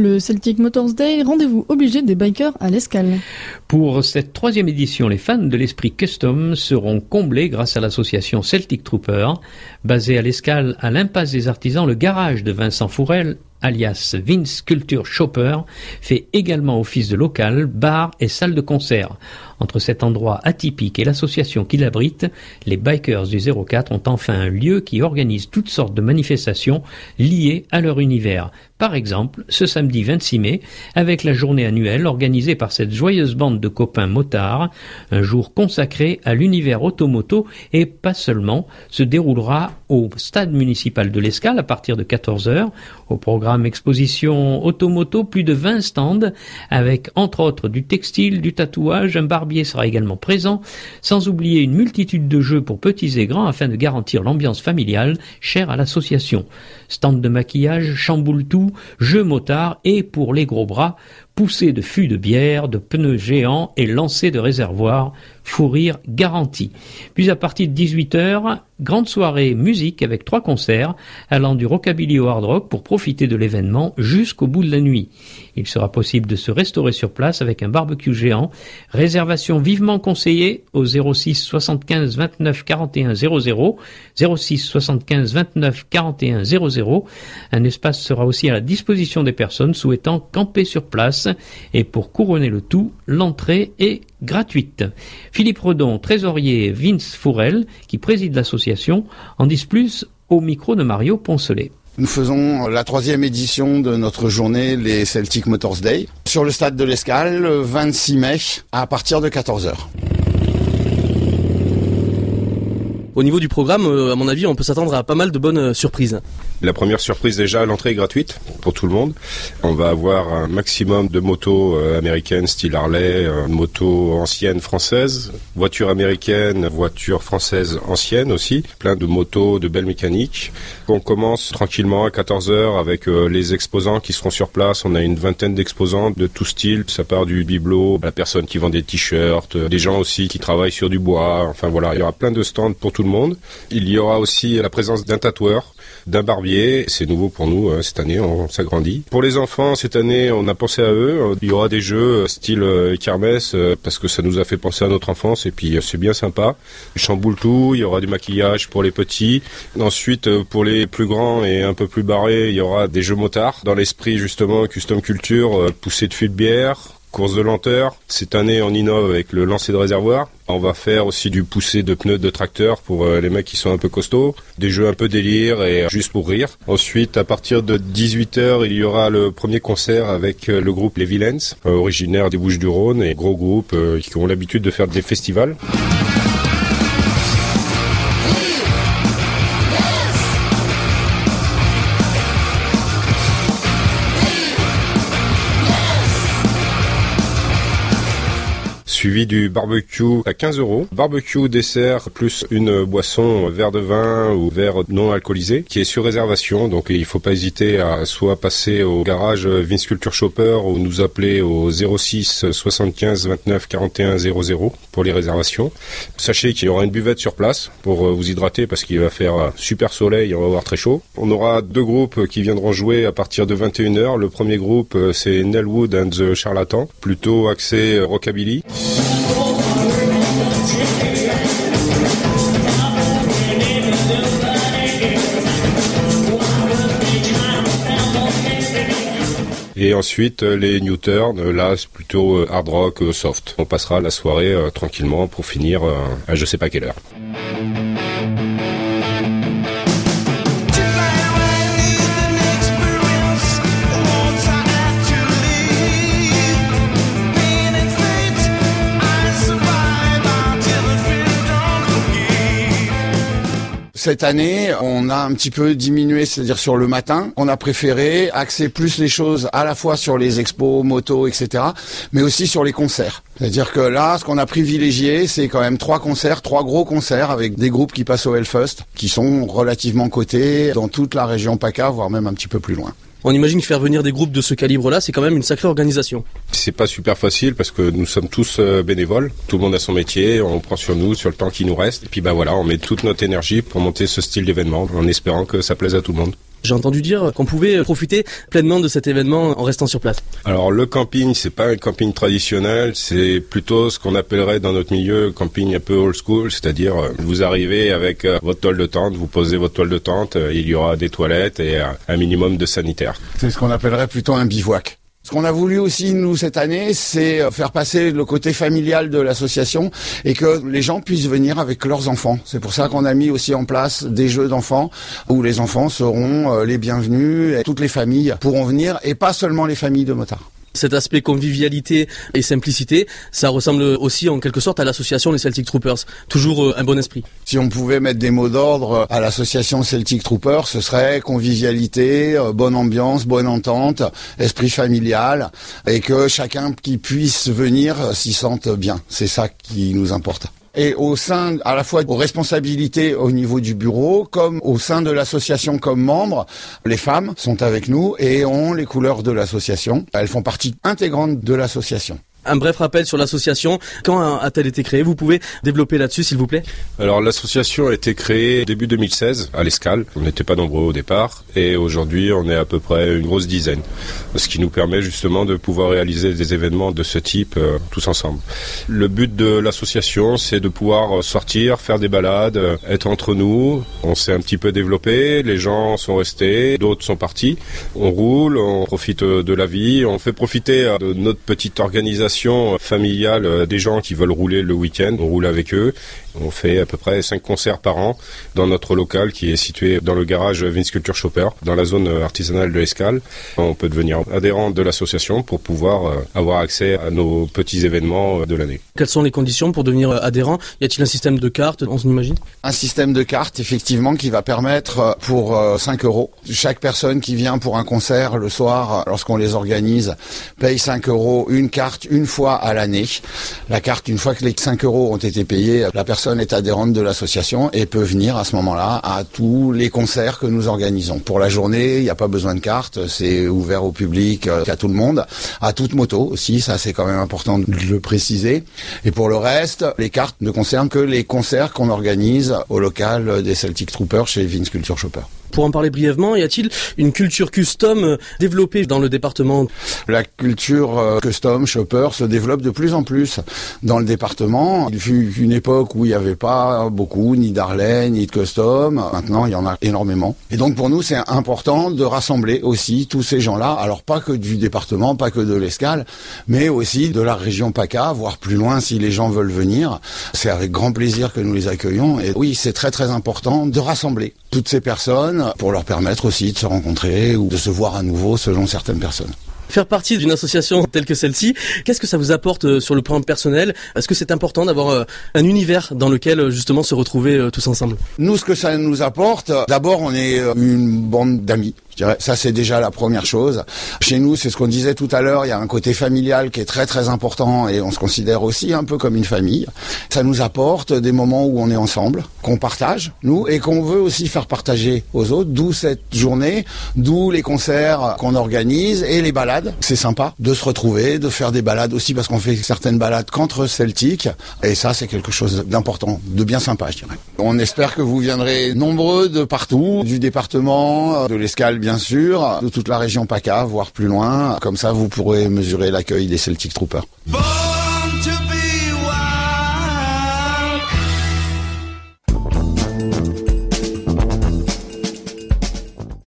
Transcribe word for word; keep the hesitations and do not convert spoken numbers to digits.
Le Celtic Motors Day, rendez-vous obligé des bikers à l'Escale. Pour cette troisième édition, les fans de l'esprit custom seront comblés grâce à l'association Celtic Trooper. Basée à l'Escale, à l'impasse des artisans, le garage de Vincent Fourel, alias Vince Culture Shopper, fait également office de local, bar et salle de concert. Entre cet endroit atypique et l'association qui l'abrite, les bikers du zéro quatre ont enfin un lieu qui organise toutes sortes de manifestations liées à leur univers. Par exemple, ce samedi vingt-six mai, avec la journée annuelle organisée par cette joyeuse bande de copains motards, un jour consacré à l'univers automoto et pas seulement, se déroulera au stade municipal de l'Escale à partir de quatorze heures. Au programme exposition automoto, plus de vingt stands avec entre autres du textile, du tatouage, un barbier sera également présent, sans oublier une multitude de jeux pour petits et grands afin de garantir l'ambiance familiale chère à l'association. Stand de maquillage, chamboule-tout, jeux motards et pour les gros bras, poussée de fûts de bière, de pneus géants et lancers de réservoirs, fou rire garanti. Puis à partir de dix-huit heures, grande soirée musique avec trois concerts allant du rockabilly au hard rock pour profiter de l'événement jusqu'au bout de la nuit. Il sera possible de se restaurer sur place avec un barbecue géant. Réservation vivement conseillée au zéro six soixante-quinze vingt-neuf quarante et un zéro zéro, zéro six soixante-quinze vingt-neuf quarante et un zéro zéro. Un espace sera aussi à la disposition des personnes souhaitant camper sur place. Et pour couronner le tout, l'entrée est gratuite. Philippe Redon, trésorier Vince Fourel, qui préside l'association, en dit plus au micro de Mario Poncelet. Nous faisons la troisième édition de notre journée, les Celtic Motors Day, sur le stade de l'Escale, le vingt-six mai, à partir de quatorze heures. Au niveau du programme, à mon avis, on peut s'attendre à pas mal de bonnes surprises. La première surprise déjà, l'entrée est gratuite pour tout le monde. On va avoir un maximum de motos euh, américaines, style Harley, euh, motos anciennes françaises, voitures américaines, voitures françaises anciennes aussi, plein de motos, de belles mécaniques. On commence tranquillement à quatorze heures avec euh, les exposants qui seront sur place. On a une vingtaine d'exposants de tout style. Ça part du bibelot, la personne qui vend des t-shirts, euh, des gens aussi qui travaillent sur du bois. Enfin voilà, il y aura plein de stands pour tout le monde. Il y aura aussi la présence d'un tatoueur, d'un barbier. C'est nouveau pour nous euh, cette année, on, on s'agrandit. Pour les enfants, cette année, on a pensé à eux. Il y aura des jeux style euh, kermesse euh, parce que ça nous a fait penser à notre enfance et puis euh, c'est bien sympa. Chamboule tout, il y aura du maquillage pour les petits. Ensuite, euh, pour les plus grands et un peu plus barrés, il y aura des jeux motards dans l'esprit justement custom culture, euh, poussée de fûts de bière, course de lenteur. Cette année, on innove avec le lancer de réservoir. On va faire aussi du poussé de pneus de tracteur pour euh, les mecs qui sont un peu costauds. Des jeux un peu délire et euh, juste pour rire. Ensuite, à partir de dix-huit heures, il y aura le premier concert avec euh, le groupe Les Villains, euh, originaire des Bouches-du-Rhône et gros groupe euh, qui ont l'habitude de faire des festivals. Suivi du barbecue à quinze euros. Barbecue, dessert, plus une boisson, verre de vin ou verre non alcoolisé, qui est sur réservation. Donc il ne faut pas hésiter à soit passer au garage Vince Culture Shopper ou nous appeler au zéro six soixante-quinze vingt-neuf quarante et un zéro zéro pour les réservations. Sachez qu'il y aura une buvette sur place pour vous hydrater parce qu'il va faire super soleil et on va avoir très chaud. On aura deux groupes qui viendront jouer à partir de vingt et une heures. Le premier groupe, c'est Nellwood and the Charlatan, plutôt axé rockabilly. Et ensuite, les New Turn, là, c'est plutôt hard rock, soft. On passera la soirée euh, tranquillement pour finir euh, à je sais pas quelle heure. Cette année, on a un petit peu diminué, c'est-à-dire sur le matin. On a préféré axer plus les choses à la fois sur les expos, motos, et cetera, mais aussi sur les concerts. C'est-à-dire que là, ce qu'on a privilégié, c'est quand même trois concerts, trois gros concerts avec des groupes qui passent au Hellfest, qui sont relativement cotés dans toute la région PACA, voire même un petit peu plus loin. On imagine que faire venir des groupes de ce calibre-là, c'est quand même une sacrée organisation. C'est pas super facile parce que nous sommes tous euh, bénévoles. Tout le monde a son métier, on prend sur nous, sur le temps qui nous reste. Et puis bah voilà, on met toute notre énergie pour monter ce style d'événement en espérant que ça plaise à tout le monde. J'ai entendu dire qu'on pouvait profiter pleinement de cet événement en restant sur place. Alors le camping, c'est pas un camping traditionnel, c'est plutôt ce qu'on appellerait dans notre milieu camping un peu old school, c'est-à-dire vous arrivez avec votre toile de tente, vous posez votre toile de tente, il y aura des toilettes et un minimum de sanitaire. C'est ce qu'on appellerait plutôt un bivouac. Ce qu'on a voulu aussi, nous, cette année, c'est faire passer le côté familial de l'association et que les gens puissent venir avec leurs enfants. C'est pour ça qu'on a mis aussi en place des jeux d'enfants où les enfants seront les bienvenus et toutes les familles pourront venir et pas seulement les familles de motards. Cet aspect convivialité et simplicité, ça ressemble aussi en quelque sorte à l'association des Celtic Troopers. Toujours un bon esprit. Si on pouvait mettre des mots d'ordre à l'association Celtic Troopers, ce serait convivialité, bonne ambiance, bonne entente, esprit familial et que chacun qui puisse venir s'y sente bien. C'est ça qui nous importe. Et au sein, à la fois aux responsabilités au niveau du bureau, comme au sein de l'association comme membres, les femmes sont avec nous et ont les couleurs de l'association. Elles font partie intégrante de l'association. Un bref rappel sur l'association. Quand a-t-elle été créée? Vous pouvez développer là-dessus, s'il vous plaît? Alors, l'association a été créée début deux mille seize à l'Escale. On n'était pas nombreux au départ. Et aujourd'hui, on est à peu près une grosse dizaine. Ce qui nous permet justement de pouvoir réaliser des événements de ce type euh, tous ensemble. Le but de l'association, c'est de pouvoir sortir, faire des balades, être entre nous. On s'est un petit peu développé. Les gens sont restés. D'autres sont partis. On roule, on profite de la vie. On fait profiter de notre petite organisation familiale des gens qui veulent rouler le week-end. On roule avec eux. On fait à peu près cinq concerts par an dans notre local qui est situé dans le garage Vince Culture Shopper, dans la zone artisanale de l'Escale. On peut devenir adhérent de l'association pour pouvoir avoir accès à nos petits événements de l'année. Quelles sont les conditions pour devenir adhérent? Y a-t-il un système de cartes, on s'imagine? Un système de cartes, effectivement, qui va permettre pour cinq euros. Chaque personne qui vient pour un concert le soir, lorsqu'on les organise, paye cinq euros une carte une fois à l'année. La carte, une fois que les cinq euros ont été payés, la personne est adhérente de l'association et peut venir à ce moment-là à tous les concerts que nous organisons. Pour la journée, il n'y a pas besoin de carte, c'est ouvert au public, à tout le monde, à toute moto aussi, ça c'est quand même important de le préciser. Et pour le reste, les cartes ne concernent que les concerts qu'on organise au local des Celtic Troopers chez Vince Culture Shopper. Pour en parler brièvement, y a-t-il une culture custom développée dans le département? La culture custom shopper se développe de plus en plus dans le département. Il fut une époque où il n'y avait pas beaucoup, ni d'Harley, ni de custom. Maintenant, il y en a énormément. Et donc, pour nous, c'est important de rassembler aussi tous ces gens-là. Alors, pas que du département, pas que de l'Escale, mais aussi de la région PACA, voire plus loin si les gens veulent venir. C'est avec grand plaisir que nous les accueillons. Et oui, c'est très, très important de rassembler toutes ces personnes pour leur permettre aussi de se rencontrer ou de se voir à nouveau selon certaines personnes. Faire partie d'une association telle que celle-ci, qu'est-ce que ça vous apporte sur le plan personnel? Est-ce que c'est important d'avoir un univers dans lequel justement se retrouver tous ensemble? Nous, ce que ça nous apporte, d'abord on est une bande d'amis. Je dirais, ça c'est déjà la première chose. Chez nous, c'est ce qu'on disait tout à l'heure, il y a un côté familial qui est très très important et on se considère aussi un peu comme une famille. Ça nous apporte des moments où on est ensemble, qu'on partage, nous, et qu'on veut aussi faire partager aux autres, d'où cette journée, d'où les concerts qu'on organise et les balades. C'est sympa de se retrouver, de faire des balades aussi parce qu'on fait certaines balades qu'entre Celtiques et ça c'est quelque chose d'important, de bien sympa je dirais. On espère que vous viendrez nombreux de partout, du département, de l'Escale bien sûr, de toute la région PACA, voire plus loin. Comme ça, vous pourrez mesurer l'accueil des Celtic Troopers. Bon